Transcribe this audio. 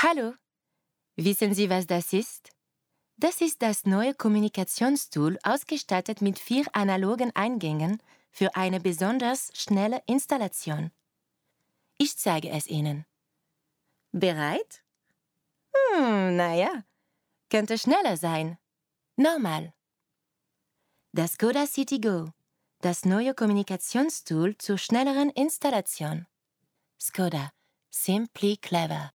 Hallo, wissen Sie, was das ist? Das ist das neue Kommunikationstool, ausgestattet mit 4 analogen Eingängen für eine besonders schnelle Installation. Ich zeige es Ihnen. Bereit? Naja, könnte schneller sein. Normal. Das Skoda Citigo, das neue Kommunikationstool zur schnelleren Installation. Skoda, simply clever.